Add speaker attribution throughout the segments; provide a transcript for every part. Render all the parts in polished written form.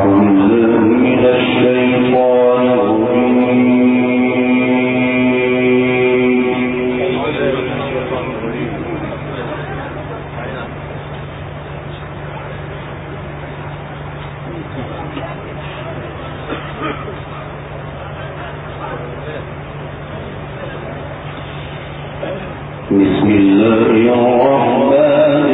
Speaker 1: بسم الله الرحمن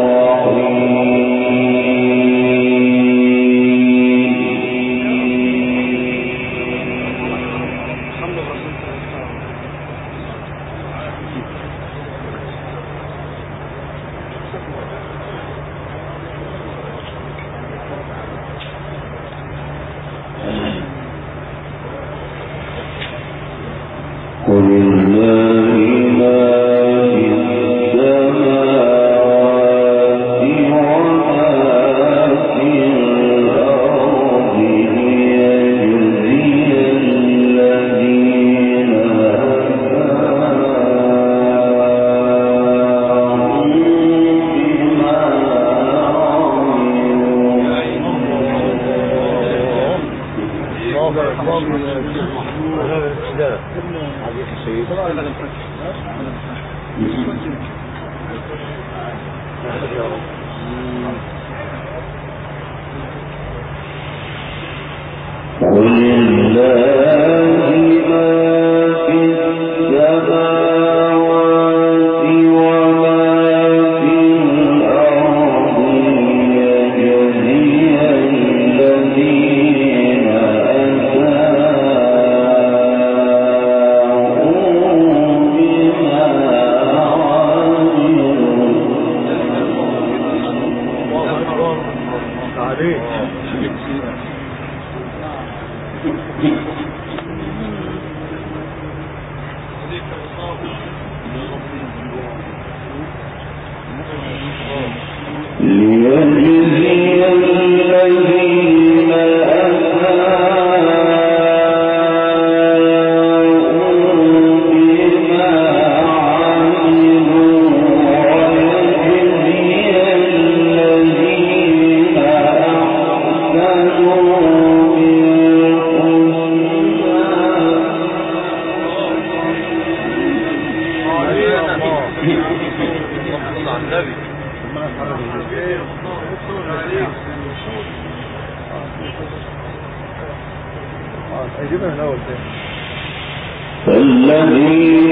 Speaker 1: الذين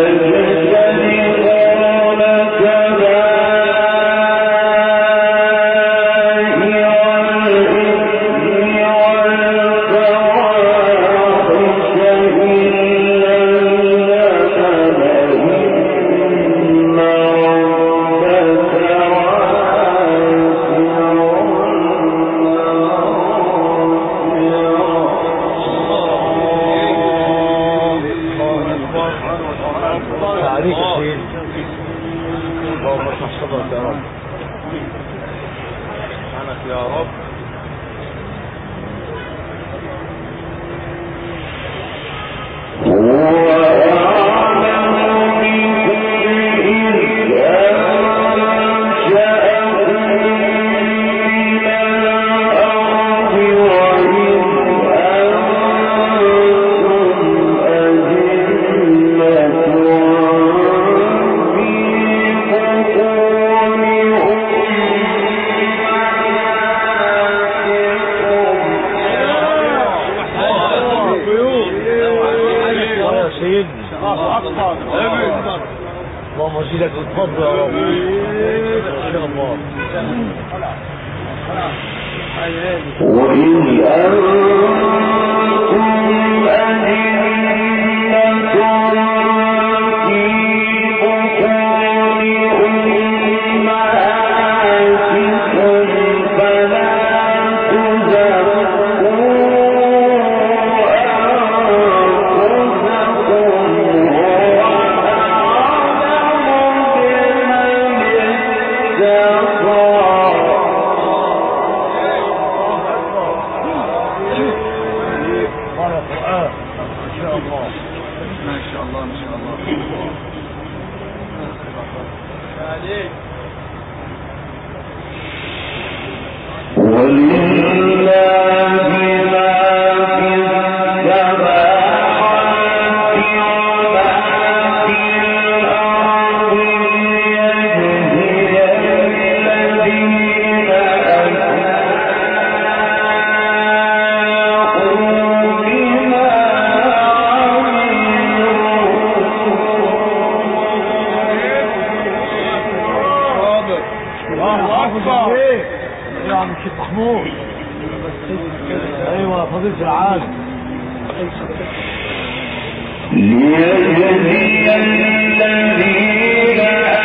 Speaker 1: يجتنبون ولله
Speaker 2: ايوه فضيلة العالم.
Speaker 1: ليجزي الذين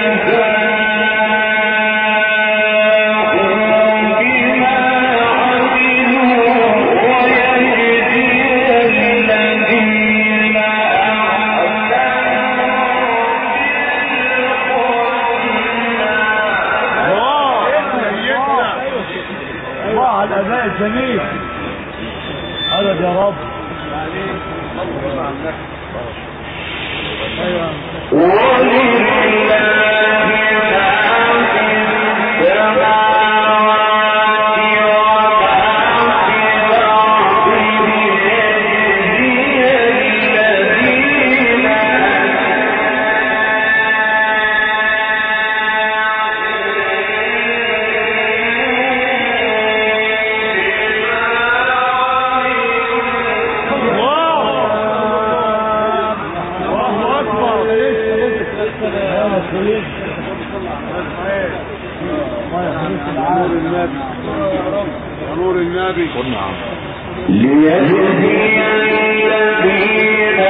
Speaker 2: الأداء الجميل. هذا يا رب.
Speaker 3: نور النبي قلنا
Speaker 1: ليجزي الذين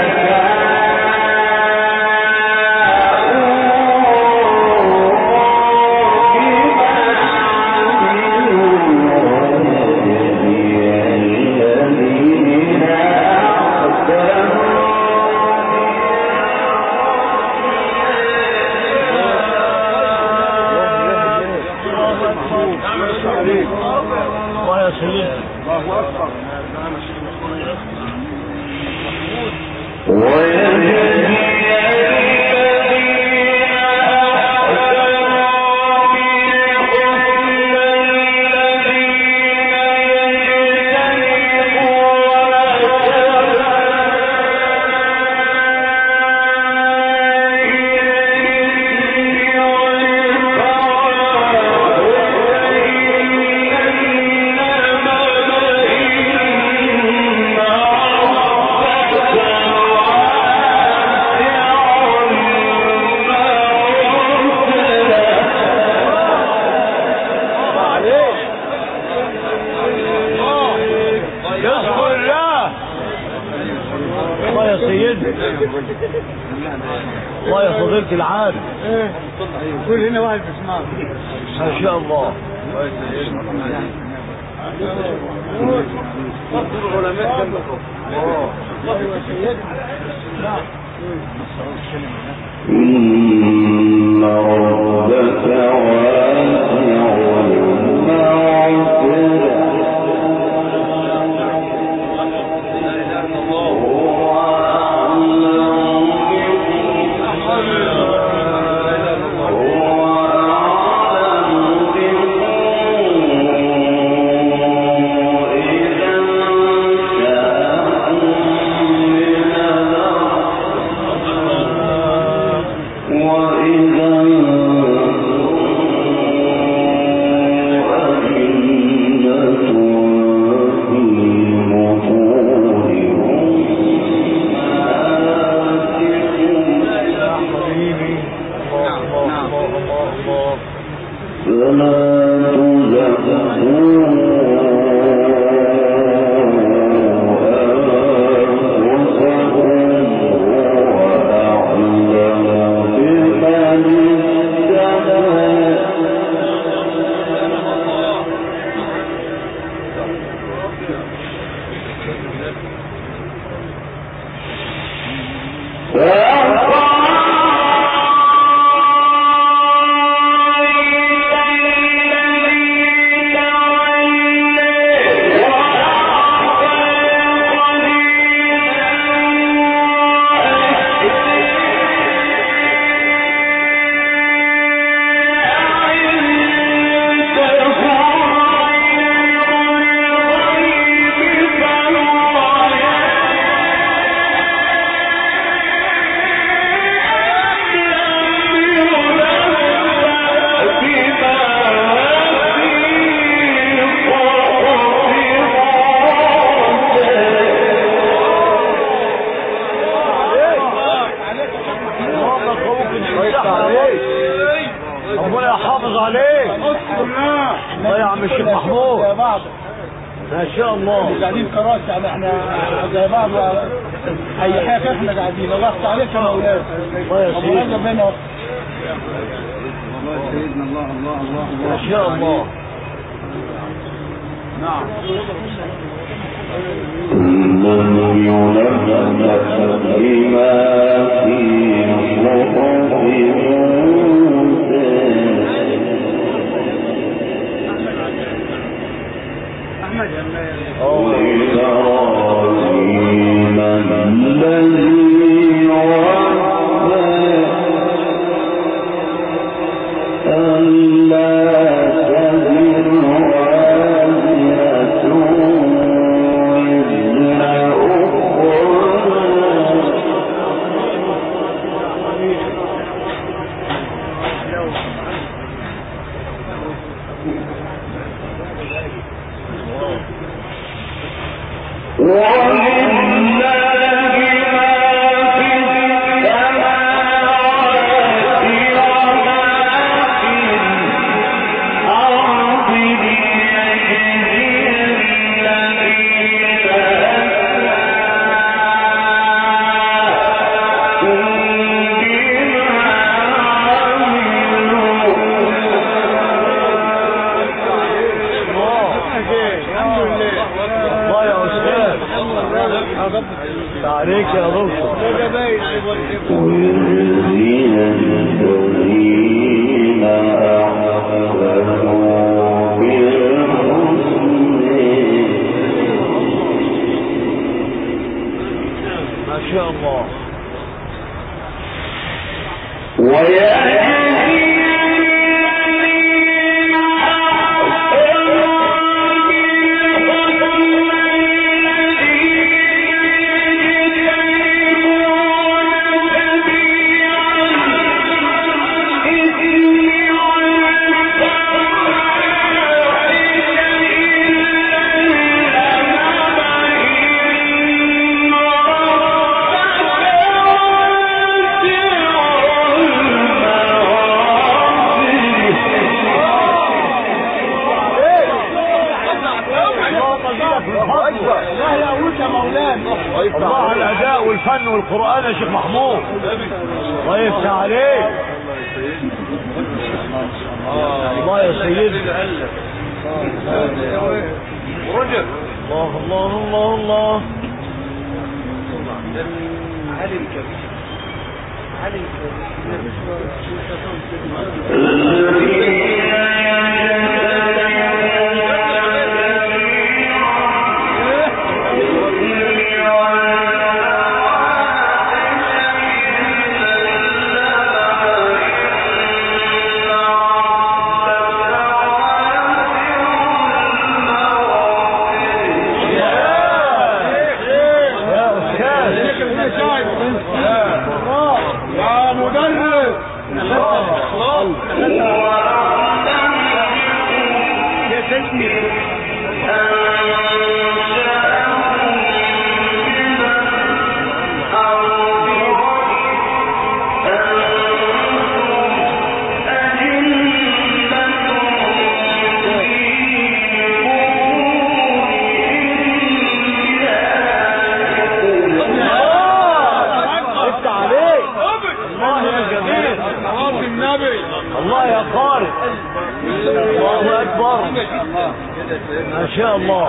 Speaker 2: الله يا فضيلة العالم.
Speaker 3: كل هنا واحد بيسمعك
Speaker 2: ما شاء الله.
Speaker 1: إن ربك واسع المغفرة
Speaker 3: بعض.
Speaker 2: ما شاء الله.
Speaker 3: قاعدين كراسي يعني احنا زي بعض. اي حاجه احنا قاعدين. الله يفتح عليك يا مولانا.
Speaker 2: الله يا سيدي.
Speaker 3: الله منه.
Speaker 4: الله سيدنا الله الله الله الله.
Speaker 2: ما شاء الله.
Speaker 3: نعم.
Speaker 1: من ينبأ بما في صحف موسى
Speaker 3: احمد
Speaker 1: وإبراهيم الذي وفى ألا تزر وازرة وزر
Speaker 2: عليك يا دكتور.
Speaker 1: والذين الذين أحسنوا بالحسنى
Speaker 2: ما شاء الله. الله على الاداء والفن والقران يا شيخ محمود. الله يفتح عليك. الله يا سيدي.
Speaker 3: رجل.
Speaker 2: الله الله الله الله.
Speaker 3: علم كبير. علم
Speaker 2: الله يا خالد. الله اكبر. ما شاء الله.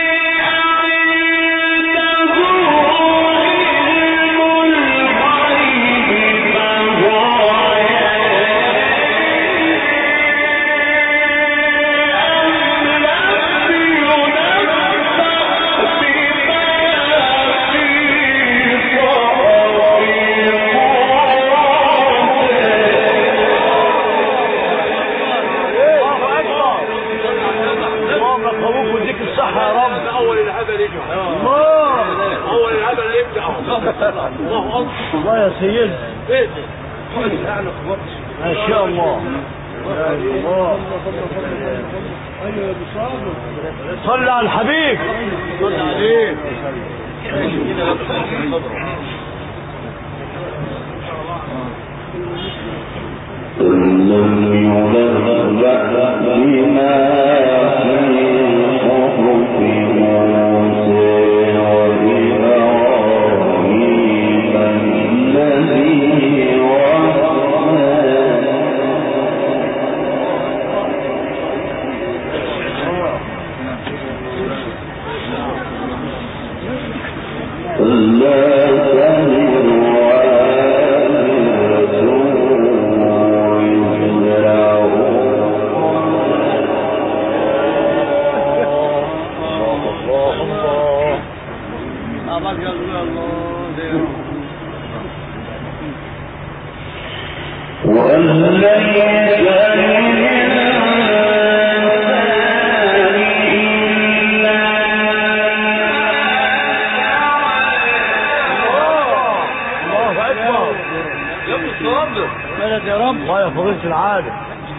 Speaker 1: الله
Speaker 2: صح يا رب.
Speaker 5: اول الهبل يجمع
Speaker 2: الله
Speaker 5: اول الهبل يبدا. الله اكبر.
Speaker 2: الله يا سيدي.
Speaker 5: ايه
Speaker 2: ما شاء الله. الله صلى على الحبيب.
Speaker 5: صل عليه.
Speaker 1: لم ينبأ بما في صحف موسى وإبراهيم الذي لا تزر وازرة
Speaker 2: يا رب. الله يا فضيلة العالم.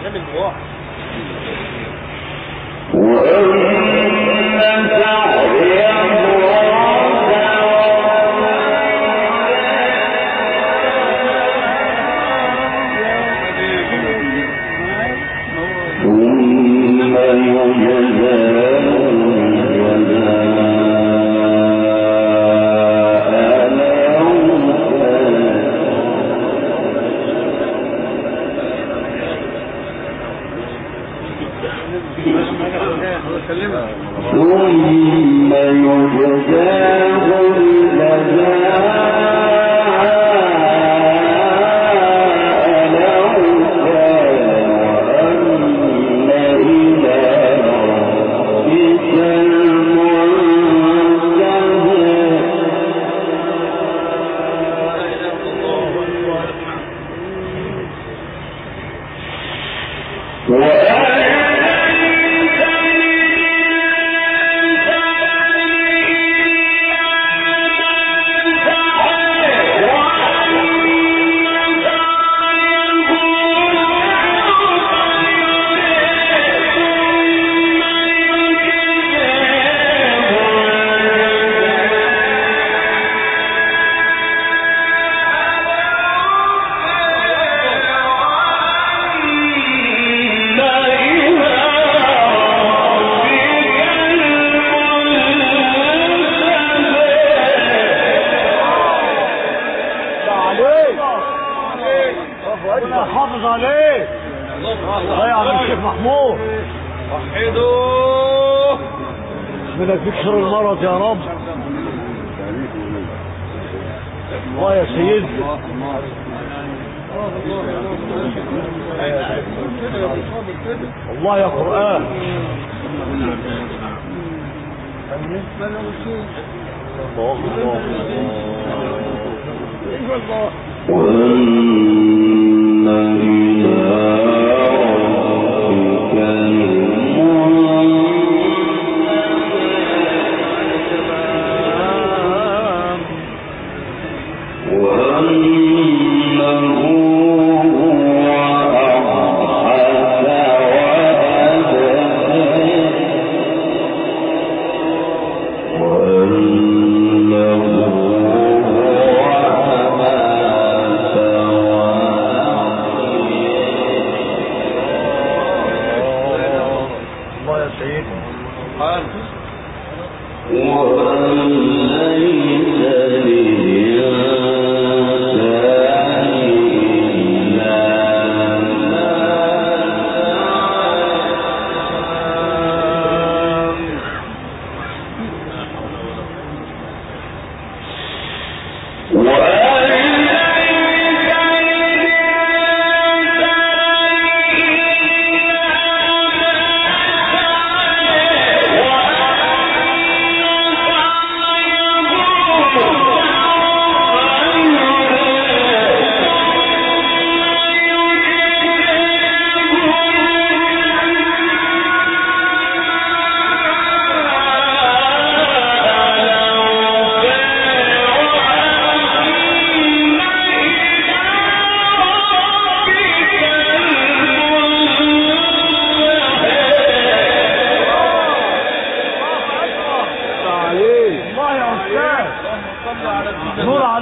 Speaker 2: حافظ عليك. الله يا عم الشيخ محمود.
Speaker 5: وحدوه.
Speaker 2: ربنا يكسر المرض يا رب. الله يا سيدي. الله يا قرآن.
Speaker 1: وأن إلى ربك المنتهى وأنه هو أضحك وأبكى وأنه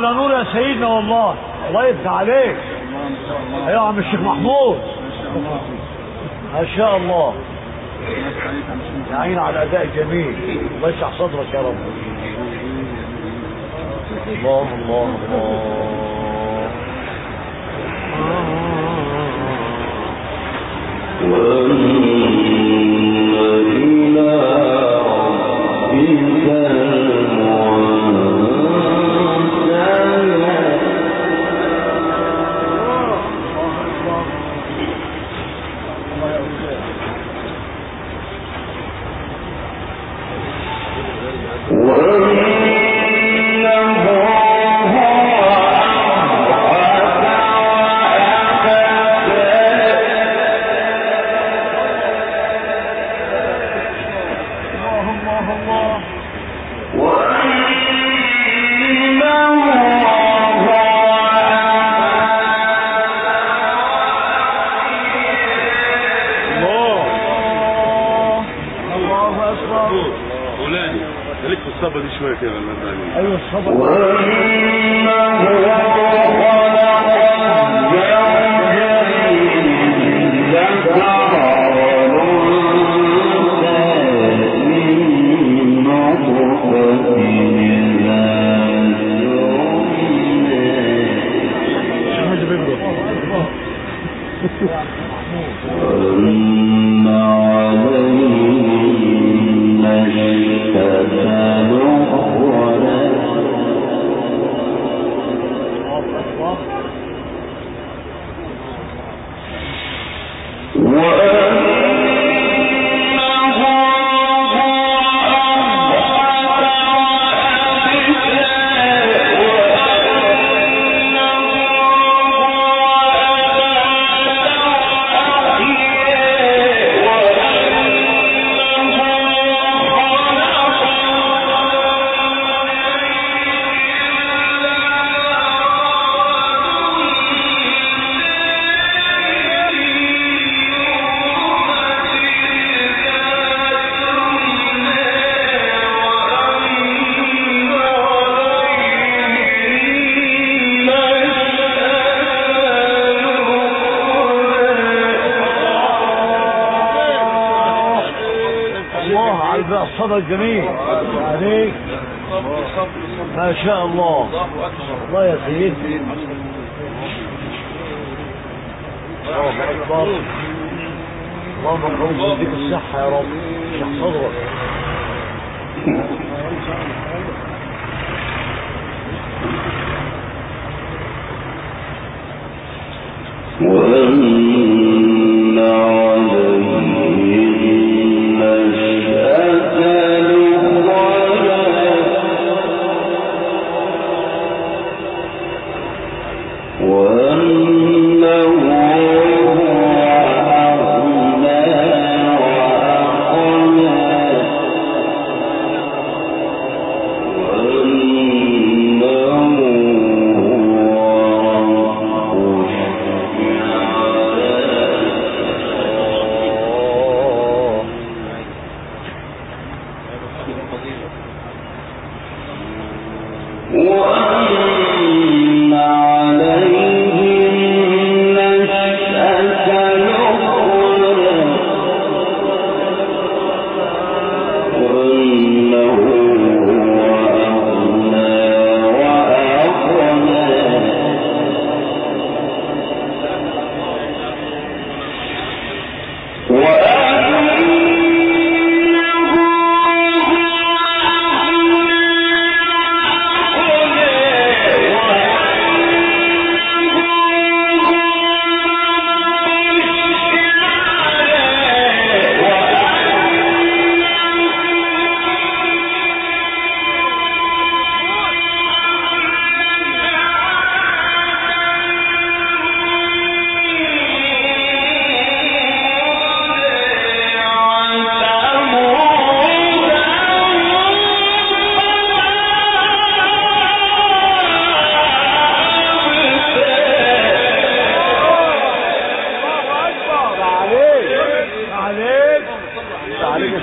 Speaker 2: على نور يا سيدنا والله. الله يفتح عليك. ايوه يا عم الشيخ محمود ما شاء الله. يعين على الاداء الجميل. الله يشرح صدرك يا رب. الله الله الله.
Speaker 3: ايوه الصبر.
Speaker 2: الصدى الجميل عليك ما شاء الله. الله يا سيدي. الله أكبر. اللهم يديك الصحة يا رب. اشرح صدرك.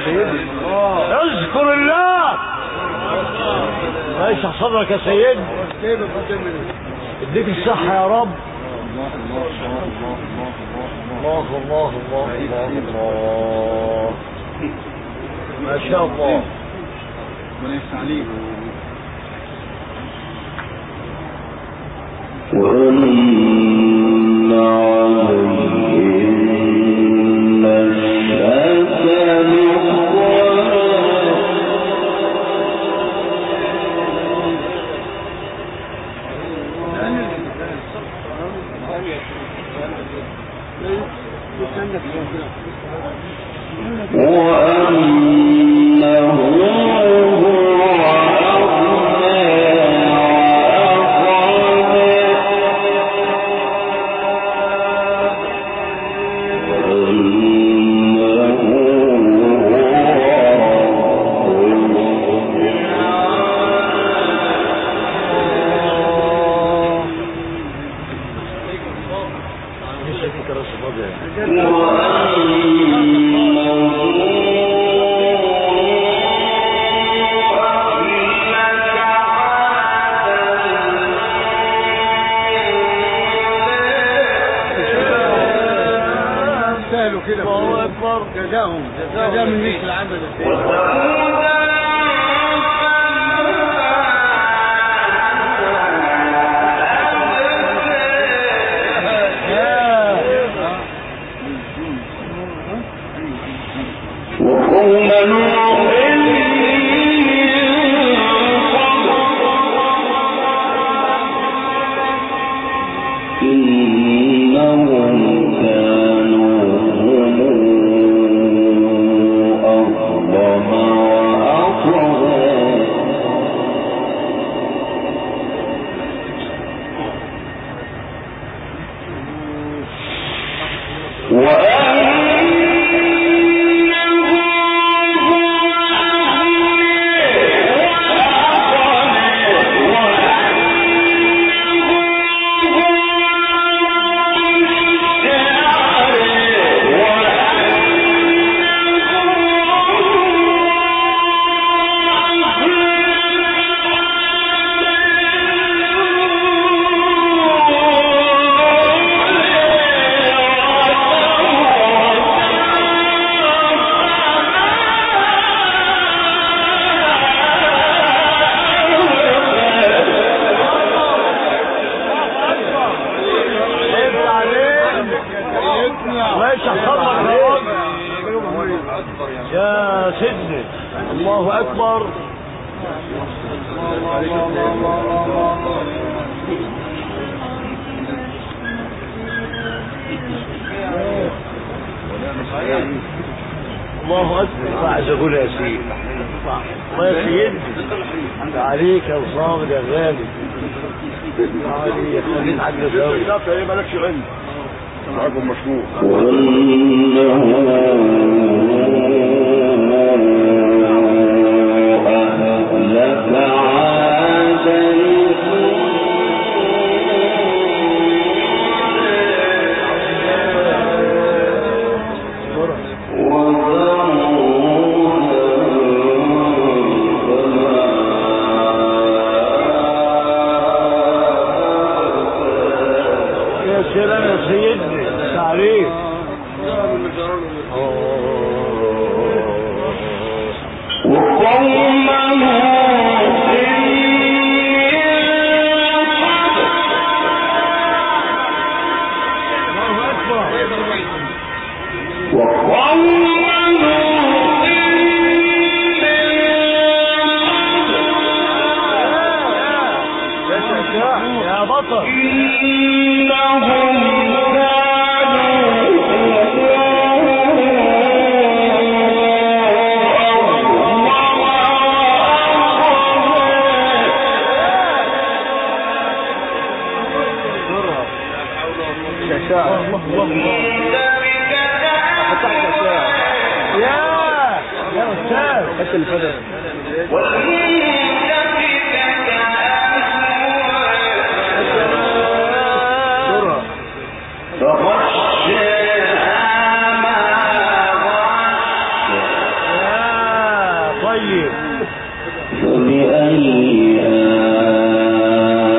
Speaker 2: اذكر الله. اشرح صدرك يا سيدي. اديك الصحة يا رب.
Speaker 3: الله الله الله الله
Speaker 2: الله الله الله الله ما شاء الله.
Speaker 3: ربنا يفتح عليك.
Speaker 1: وأن عليهن الشفا وأنه
Speaker 3: كده الله اكبر. جزاهم جزاهم من مثل العمل.
Speaker 2: يا سيدنا الله أكبر. الله أكبر. ما عايز أقول يا سيدي الله يا سيدي انت عليك يا وصامد يا غالي عليك خليك عجل زاوية
Speaker 5: لا فهي مالكش علم معاكم مشروع
Speaker 2: سلام يا سيدي تعريف يا بطل يا أستاذ حتى الفدر طيب فبأي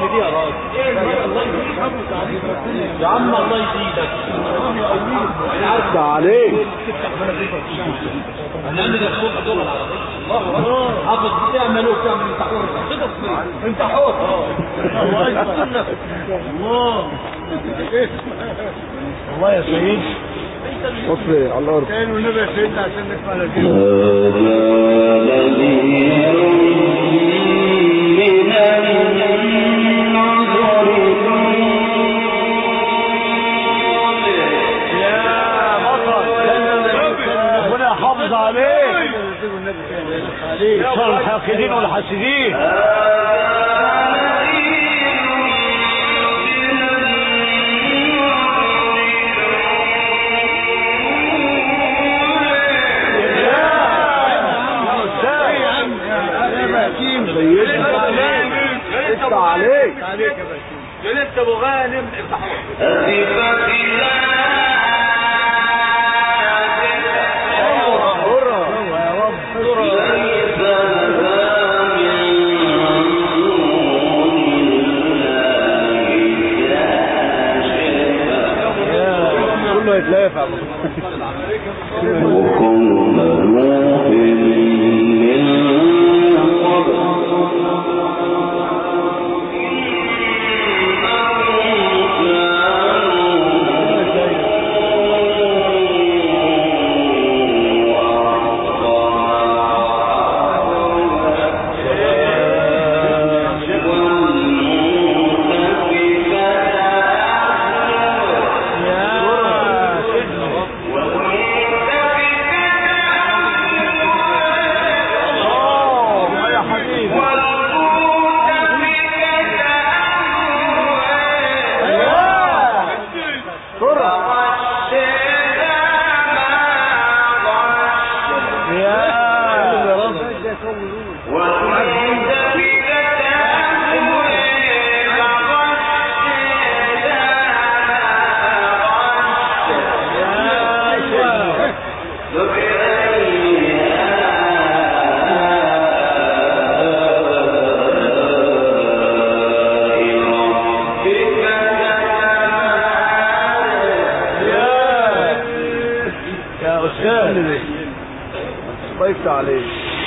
Speaker 3: دي يا راجل. يا عم الله يزيدك.
Speaker 2: ده عليك.
Speaker 3: هنعمل السوق دول حافظ تعمل وتعمل انت حر. انت حر. الله يستر.
Speaker 2: الله يا سيد.
Speaker 5: وصلي على الارض.
Speaker 2: كان والنبي يا سيدنا عشان نسمع لك. حافظ عليك شر الحاقدين والحاسدين.
Speaker 5: انت عليك
Speaker 3: يا لسه ابو غانم افتحوا.
Speaker 5: كله يتلافع
Speaker 1: وقوم نوح من قبل
Speaker 5: ضيفت عليه.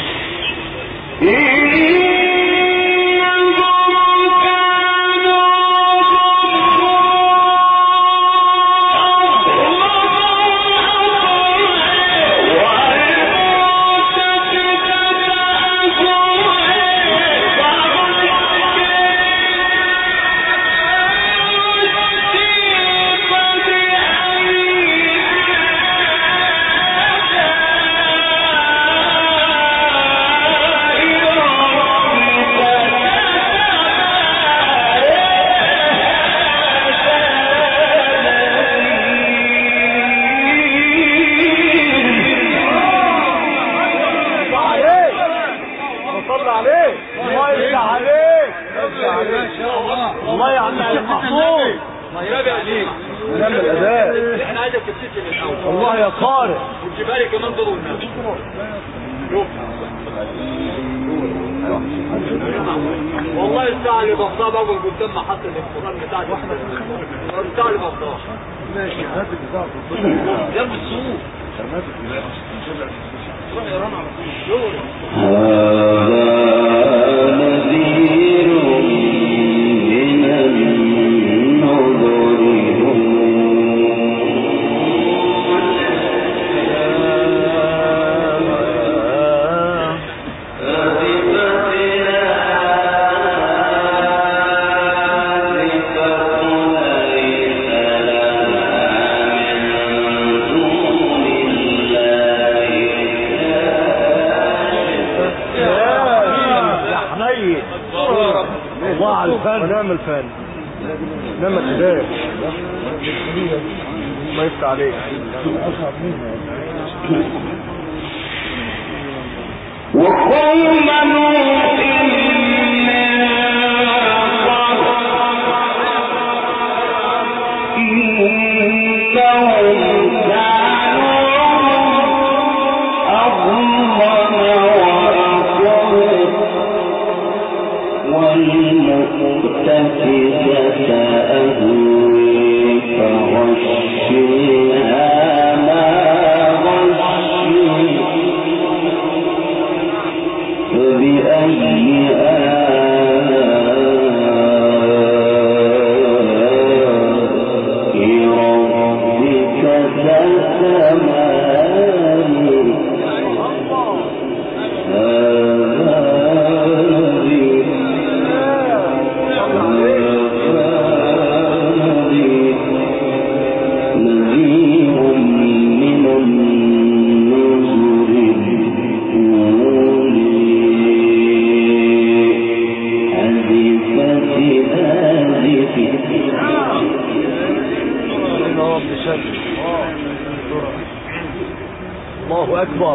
Speaker 2: الله يا عم محمود.
Speaker 5: نعمل الاداء.
Speaker 3: احنا عايزك تبتسم الاول.
Speaker 2: الله يا قارئ.
Speaker 3: والجبال كمان ضروا الناس. والله الساعة اللي بصاب اول قدام محطة الانفراد بتاعت احمد الساعة اللي بصاب.
Speaker 5: ماشي هات البتاع.
Speaker 3: جنب السوق. روح يا رنا على طول.
Speaker 1: نذير من النذر
Speaker 5: ونعمل فن نعمل اداء. ما يفتح عليك.
Speaker 1: وقوم نوح إنهم كانوا أظلم وأقر والمؤتفكات
Speaker 2: الله اكبر.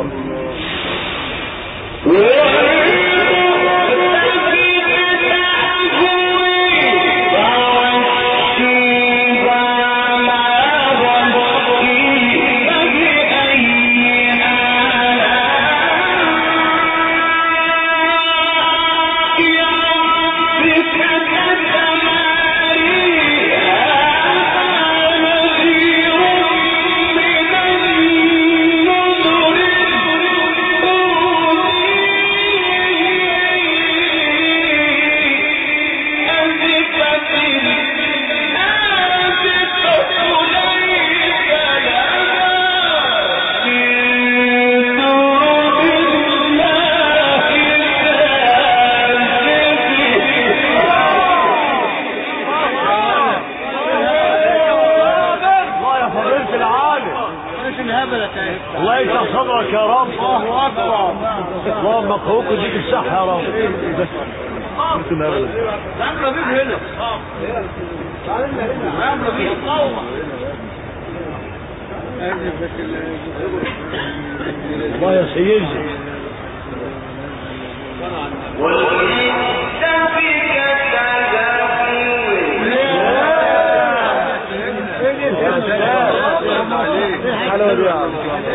Speaker 2: الله يفتح صدرك يا رب. الله اكبر. اللهم اقهوك ويديك الصحه يا رب. الله يا سيدي. حلوة دي يا عم.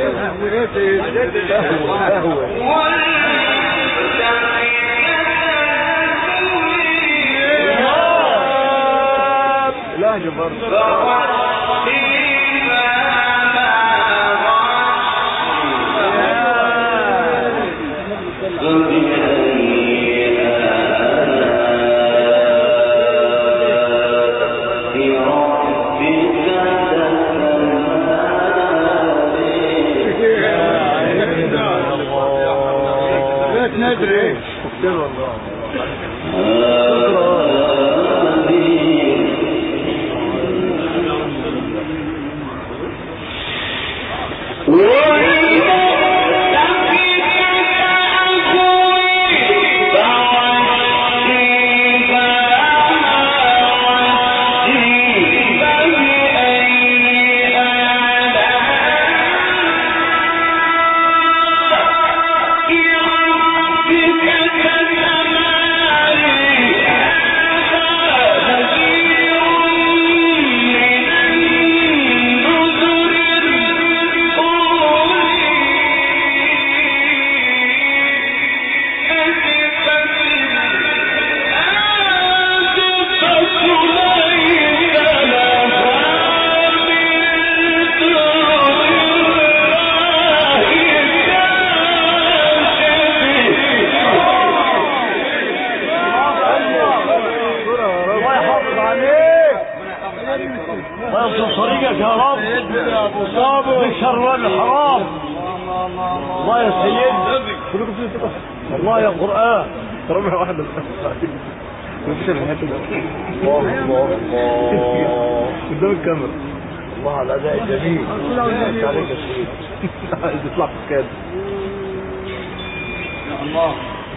Speaker 2: لا جبر. ندري شكرا والله. طريقك يا رب بشر الحرام. الله يا سيد. الله يا قرآن. ربع واحدة الله قدام الكاميرا. الله على الأداء الجميل. عليك يا سيد. عايز يطلع في الكاد. الله.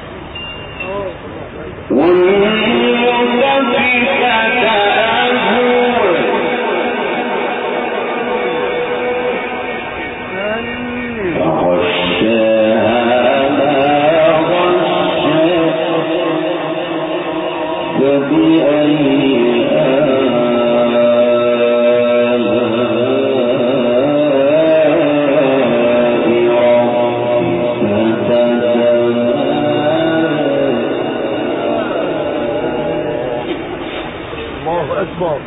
Speaker 2: الله أكبر.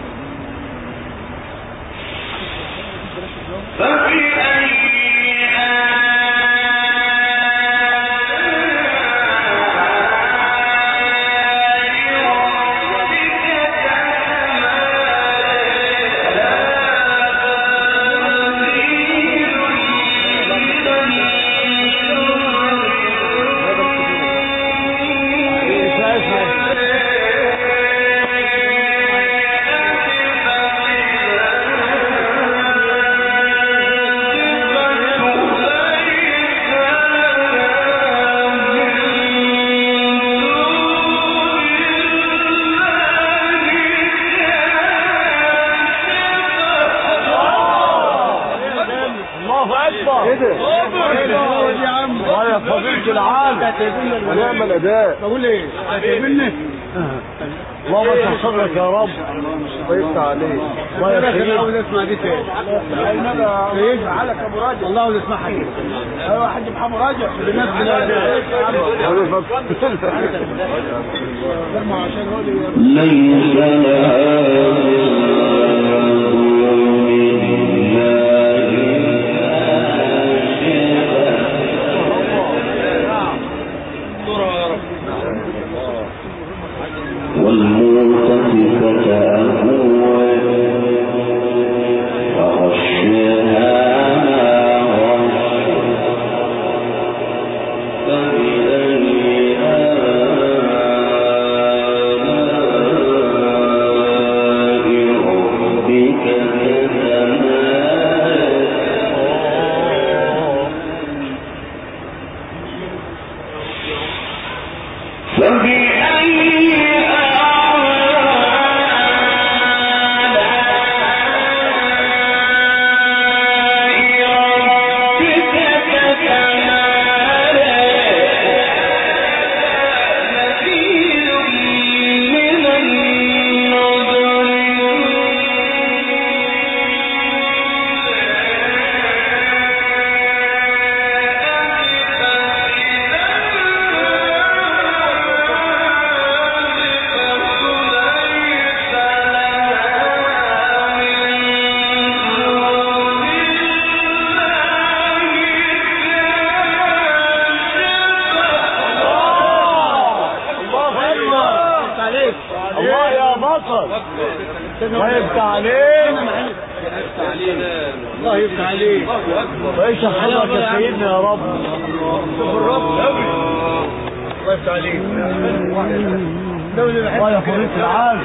Speaker 5: كده
Speaker 2: يا عم يا فضيلة العالم
Speaker 5: ونعم الاداء.
Speaker 2: بقول ايه مني اللهم اشرح صدرك يا رب.
Speaker 5: الله يفتح عليك.
Speaker 2: الله يخليك.
Speaker 3: عاوز اسمع دي تاني.
Speaker 2: عليك ابو راجع الله عاوز اسمعها كده. ايوه حاج محمد راجع بالناس
Speaker 1: ليس والمؤتفكة أهوى فغشها فبأي آلاء ربك تتمارى فبأي
Speaker 2: الله يا بطل. الله يفتح عليك.
Speaker 3: الله يفتح عليك.
Speaker 2: وإيش حضرتك يا سيدنا يا رب. الله يفتح عليك. الله يا فضيلة العالم.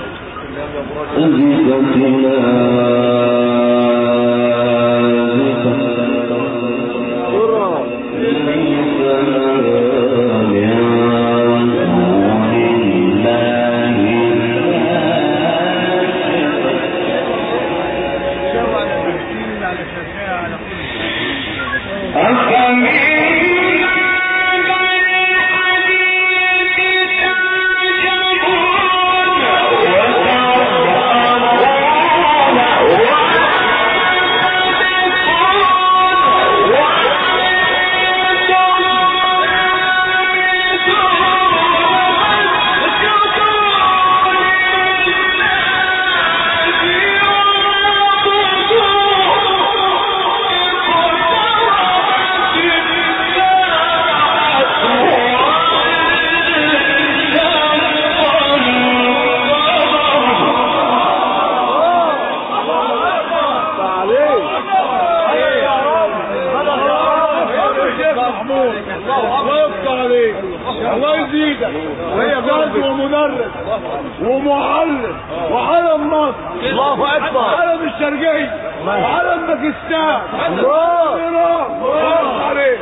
Speaker 2: الله يزيدك. وهي قائد ومدرس ومعلم وعلم مصر. الله اكبر. وعلم الشرقية وعلم باكستان. الله عليك.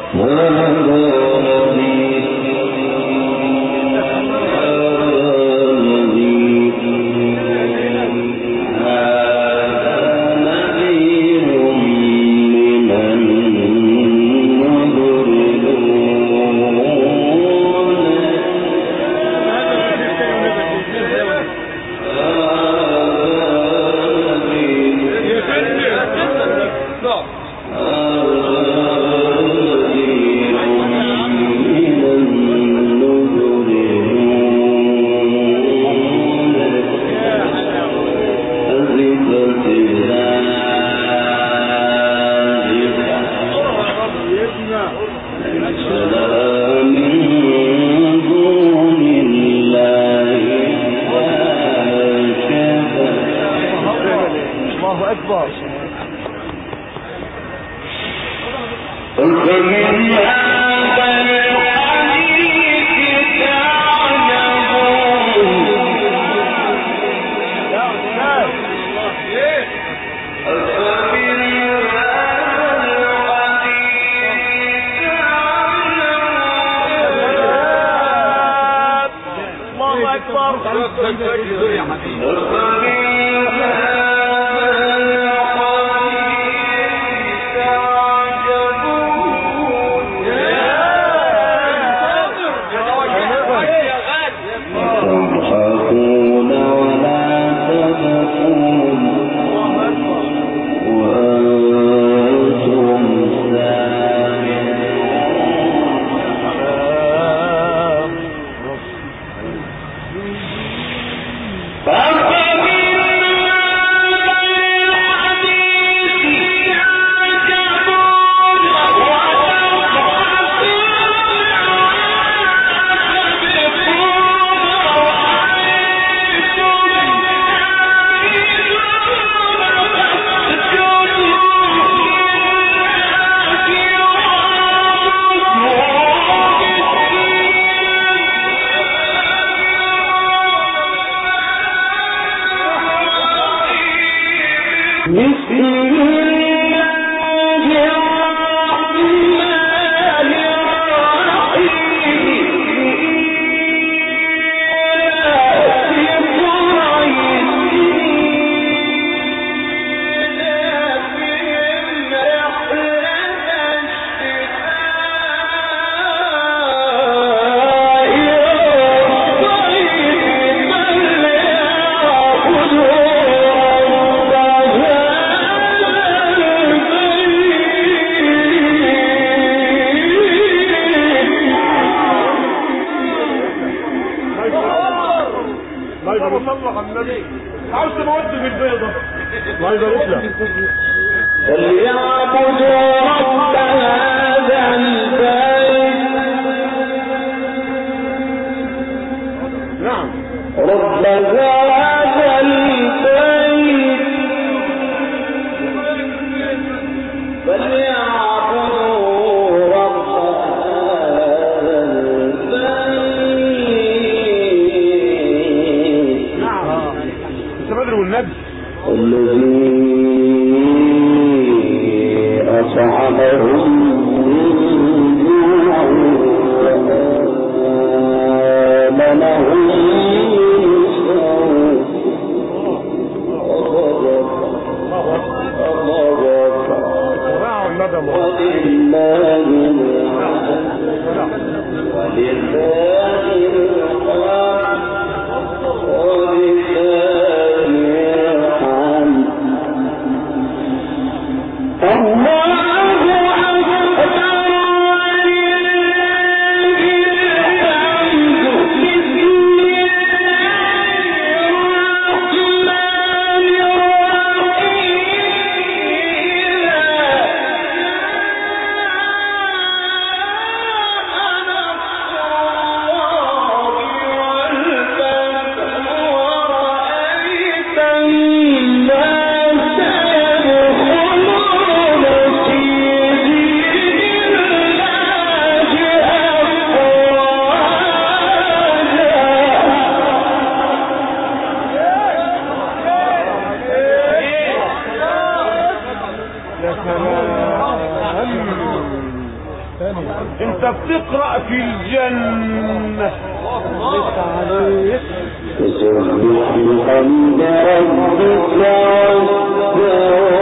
Speaker 1: أكبر.
Speaker 3: عاوز تموت في البيضة.
Speaker 2: الله يبارك لك.
Speaker 1: فليعبدوا رب هذا البيت.
Speaker 2: نعم.
Speaker 1: رب هذا البيت فليعبدوا رب هذا البيت.
Speaker 2: نعم. انت بدر والنبي
Speaker 1: الذي أطعمهم من جوع وآمنهم من خوف. ولله
Speaker 2: انت بتقرأ في الجنة.
Speaker 1: فسبح بحمد ربك